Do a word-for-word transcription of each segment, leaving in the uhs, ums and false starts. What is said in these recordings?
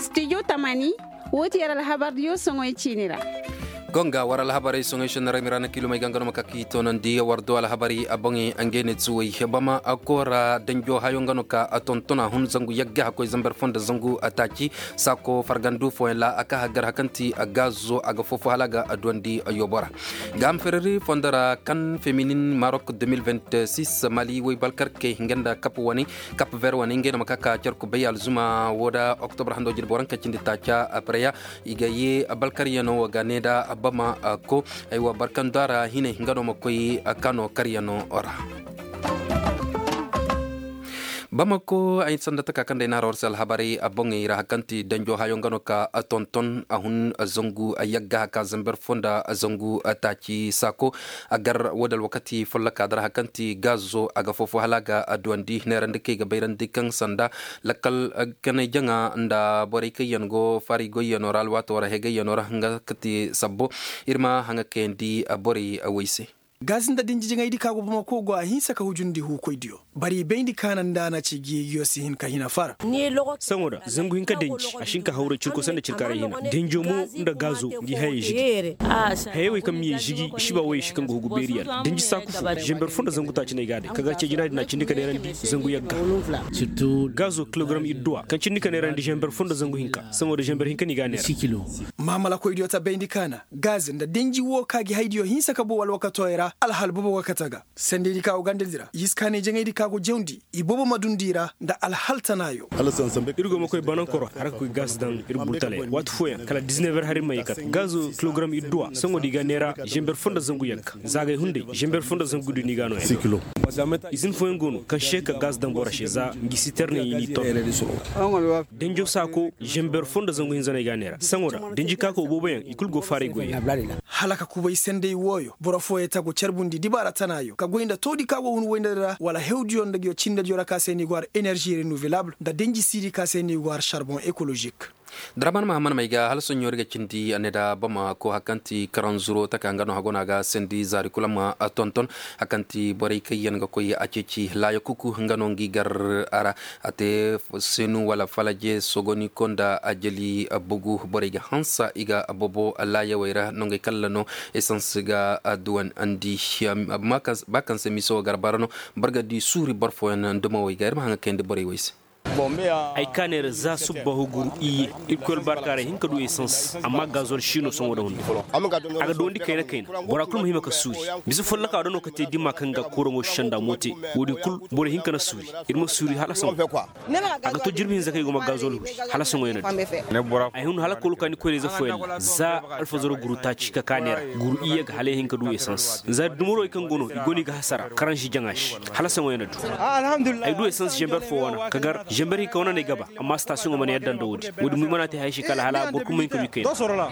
Studio Tamani woti yara habar dio songo chinira gonga wara habari songo shenara mirana kilo mai gangano makaki tonan dia wardo ala habari abongi angene tsuwi hebama akora denjo hayongano ka atontona hun zangu yagga ko zambar fonda zangu ataki sako fargandu fo la aka hagar hakanti agazo aga fofo halaga adwandi ayobora gam ferri fondara kan feminin Maroc deux mille vingt-six Mali way balkar ke ngenda kap wani kap ver wani ngena makaka cerko bayal zuma woda octobre hando jir boran kacindi tacha apreya igaye balkar yano ganeda bama ko aywa barkandara hine ngano makoy akano karyano ora Bamako ay sandata kakande na rorsal habari abongi rahakanti danjo hayongano ka atonton ahun azongu ayagga ka zamber fonda azongu atachi sako agar wadal wakati follaka rahakanti gazo aga fofo halaga adwandi nerande ke ga bayrandi kan sanda lakal kanay janga nda bori kayango fari goyano ralwato ra hege yanora hanga kati sabbo irma hanga kendi bori awise gazinda dinjiji ngaidi kago bamako go ahinsa ka hujundi hu koidio bari beindi kananda na cigi yosi hin ka hina fara sangoda zangu hinka denji ashinka haure cirko sanda cirkare hina denjo mu nda gazo gi haye jigi haye kam mi jigi shiba way shikan go beriya denji saku jember fonda zangu ta cine gade kaga ce jina na cindika ne randi zangu yagga surtout gazo kilogram idwa kan cindika ne randi jember fonda zangu hinka sangoda jember hinka ni gane kilo mamala koidio ta beindi kana gazinda denji wo kagi haidio hinsa ka bo wal wakatoira alhal bobo wakataga sende dika ugandira yiskane jenga dika go jewndi ibobo madundira nda alhal tanayo alasan sambe irgo makoy banankoro harako gas dan irbultale wat foya kala dix-neuf heures harim mayikat gazo kilogram idwa songo diga nera jember fonda zangu yak zagay hunde jember fonda zangu du nigano six kilo izin foyen gono kan sheka gas dan borashe za ngisiterne yini to denjo sako jember fonda zangu hinzana ganera sangoda denji kako bobo yan ikulgo fare goye halaka kubay sende woyo bora foye tago cerbundi dibara tanayo ka goinda todi kawo hun wendera wala hewdion dagyo cinda jora kaseni gwar énergie renouvelable da denji siri kaseni gwar charbon écologique Draman Mahaman Maiga hal sonyor ga cindi aneda bama ko hakanti karanzuro takangano hagona ga sendi zari kulama atonton hakanti bori kayen ga koy aceci layo kuku ngano ngi gar ara ate senu wala falaje sogoni konda ajeli bugu bori ga hansa iga abobo layo wera nonge kallano essence ga aduan andi makas bakan se miso garbarano barga di suri barfo en ndemo way gar ma hanga kende bori wayse ay kaner za subba huguru iye ikol barkare hinka du essence amma gazol shino son wada hunde aga dondi kayna kayna bora kul muhima ka suri bisu folla ka dono kate dimma kanga korongo shanda mote wodi kul bora hinka na suri irmo suri hala son aga to jirbi zakay goma gazol hala son wayna ne bora ay hun hala kul kan ko reza foel za alfa zoro guru ta cika kanera guru iye ga hale hinka du essence za dumuro ikan gono igoni ga hasara karanshi jangash hala son wayna du alhamdulillah ay du essence jember fo wana kagar jemberi kawna ne gaba amma station ngomane yaddan do wodi wodi mu manati hayshi kala hala borkum min ko wikay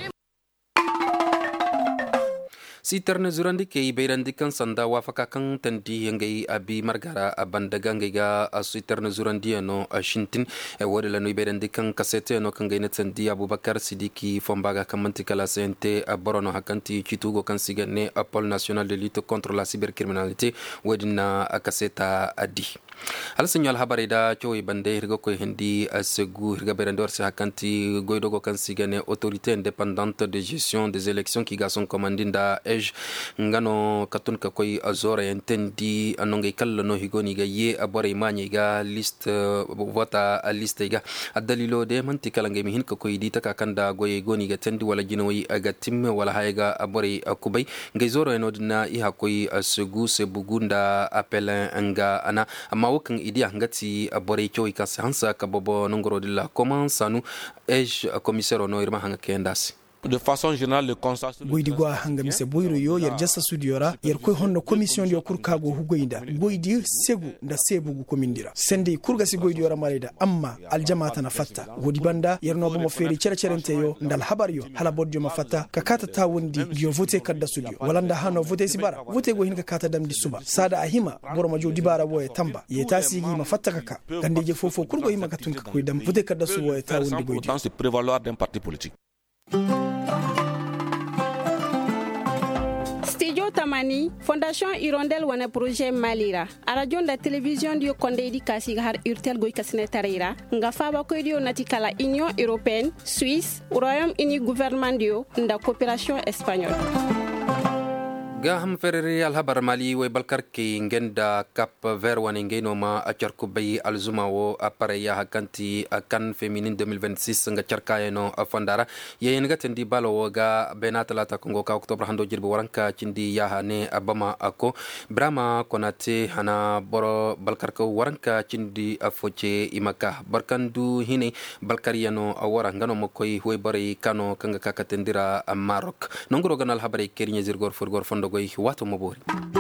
si terne zurandi ke beirandi kan sanda wafaka kan tandi ngai abi margara abandaga ngai ga si terne zurandi no ashintin e wodi la no beirandi kan kasete no kan gaina tandi Abubakar Sidiki Fombaga kan mantikala sente aborono hakanti chitugo kan sigane Pôle national de lutte contre la cybercriminalité wodi na kaseta adi al signal habari da choy bande hirgo ko hindi asegu hirga berandor se hakanti goidogo kan sigane autorité indépendante de gestion des élections qui ga son commandinda ej ngano katun ka koy azora entendi anonge kala no higoni ga ye abore manye ga liste vota liste ga adalilo de manti kala ngemi hin ka koy dita ka kanda goye goni ga tendi wala jinoyi aga timme wala hayga abore akubay ngay zoro enodna iha koy asegu se bugunda appel anga ana amma wakan idiya ngati abore choy ka hansa ka bobo nongoro dilla comment sanu ej commissaire no irma hanga kendasi de façon générale le constat goydi gwa hanga mise boyro yo yer jassa studiora yer koy honno commission yo kurkago hugoyda goydi segu nda sebugu komindira sende kurga si goydi yora maleda amma aljamaata na fatta wodi banda yer no bomo feri cere cerente yo ndal habar yo hala bodjo ma fatta ka kata ta wondi yo vote kadda studio walanda hano vote sibara vote go hinka kata damdi suba sada ahima boroma jo dibara boye tamba ye tasigi ma fatta kaka gandeje fofo kurgo hima katunka koy dam vote kadda suwo e ta wondi goydi dans ce prévaloir d'un parti politique. tamani Fondation Hirondelle wana projet Malira arajon da television dio konde di kasi har urtel goy kasine tarira nga faba ko dio natikala Union Européenne, Suisse, Royaume-Uni gouvernement dio nda coopération espagnole. ga ham ferere alhabar mali way balkar ke ngenda cap vert wani ngeno ma acharku bay alzuma wo apareya hakanti kan féminine deux mille vingt-six nga charka no fondara yeyen ga tendi balo ga benatala ta kongo ka octobre hando jirbi waranka cindi ya hane abama ako brama konate hana boro balkar ko waranka cindi afoche imaka barkandu hine balkariyano awara ngano mokoy way bari kano kanga kakatendira Maroc nongro ganal habare kerinya zirgor furgor fondo goy wato mabori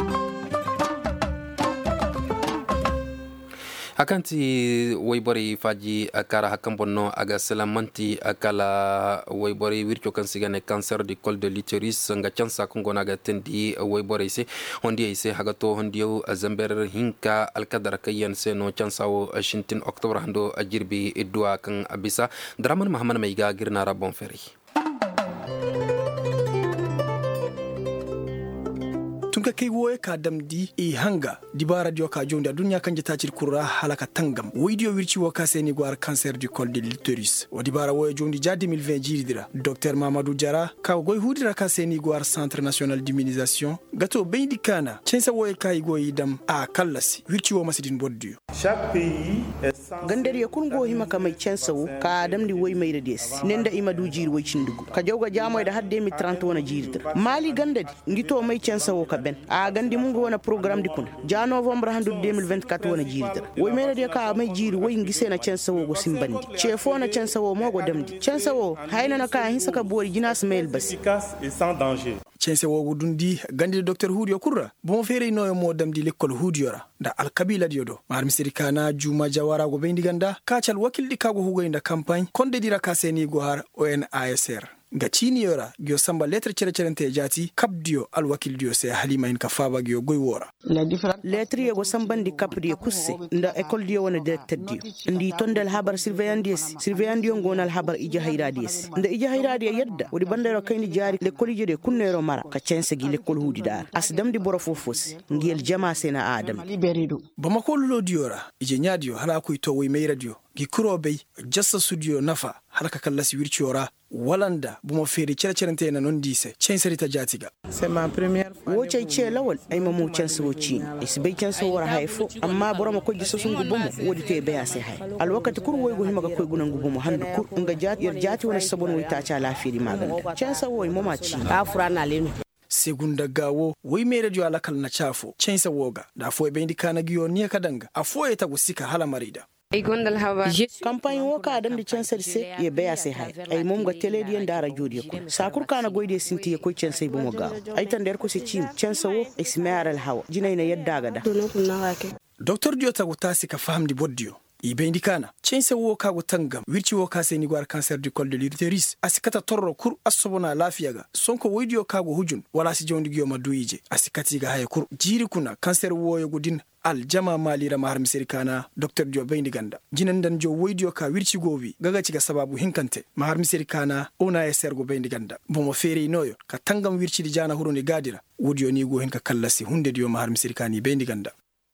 akanti waybori faji akara hakambonno aga selamanti akala waybori wircho kan sigane cancer du col de l'utérus nga chansa kongo naga tendi waybori se hondi ise hagato hondiyo zamber hinka alkadara kayan se no chansawo shintin octobre hando ajirbi edwa kan abisa draman mahamana maiga girna rabon feri tunka kai woye ka damdi e hanga dibara dio ka jonda dunya kan jata cir kurra halaka tangam widio wirci wo ka seni gwar cancer du col de l'utérus o dibara woye jondi ja deux mille vingt jiridira docteur Mamadou Diara ka goy hudira ka seni gwar centre national d'immunisation gato bendi kana censa woye ka goy dam a kallasi wirci wo masidin boddio chaque pays gandar ya kungo hima ka mai censa wo ka damdi woy mai radies nenda imadu jiri woy cindugo ka jawga jamoy da hadde mi trente wona jiridira mali gandadi ngito mai censa wo ka ben a gandi mungo wona programme dikun ja novembre handu deux mille vingt-quatre wona jiridira woy mere de ka may jiri woy ngise na censa wo go simbandi chefo na censa wo mogo damdi censa wo hayna na ka hinsa ka bori jinas mail basi et sans danger censa wo go dundi gandi docteur Hudio Kurra bon fere no mo damdi l'école Hudiora da alkabila diodo mar misiri kana juma jawara go bendi ganda kacal wakil di kago hugo inda campagne konde dira ka seni go har O N A S R ga chiniyora gyo samba lettre cere cerente jati kabdio alwakil dio se halima in kafaba gyo goy wora lettre yego sambandi kapdi kusse nda école dio wona directeur dio ndi tondel habar surveillant des surveillant dio ngonal habar ija hayradies nda ija hayradi yedda wodi bandero kayni jari l'école jede kunnero mara ka cense gi l'école hudi dar asdam di boro fofos ngel jama sena adam bamako lo diora ije nyadio hala ko to way may radio gi kurobe jassa studio nafa halaka kallasi wirciora walanda buma feri cere cerente na non dise censeri ta jatiga c'est ma première fois wo cey ce lawol ay mamu cense wo ci is be cense wora hayfo amma boroma ko gisso sungu bumu wodi te be ase hay al wakati kur woy go himaga koy gunangu bumu handu kur nga jati yer jati wona sabon wi ta cha lafiya maganda cense wo mama ci ka furana lenu segunda gawo woy mere dio alakal na chafo cense woga da fo be indikana giyo ni kadanga afo eta gusika hala marida campagne wo ka adam di cense se ye beya se hay ay mom ga tele di ndara jodi ko sakur kana goyde sinti ko cense bu mo ga ay tan der ko se cim cense wo ismaral hawa jinay na yedda ga da docteur dio tago tasi ka famdi boddio ibe indikana cense wo ka go tangam wirci wo ka seni gwar cancer du col de l'utérus asikata torro kur asobona lafiya ga sonko woydio ka go hujun wala si jondi giyo maduije asikati ga hay kur jiri kuna cancer wo yo gudin al jama malira mahar misirikana docteur Dio Bayndi Ganda jinan dan jo woydio ka wirci gowi gaga ciga sababu hinkante mahar misirikana ona e sergo Bayndi Ganda bomo fere noyo ka tangam wirci di jana huruni gadira wodio ni go hen ka kallasi hunde dio mahar misirikani Bayndi Ganda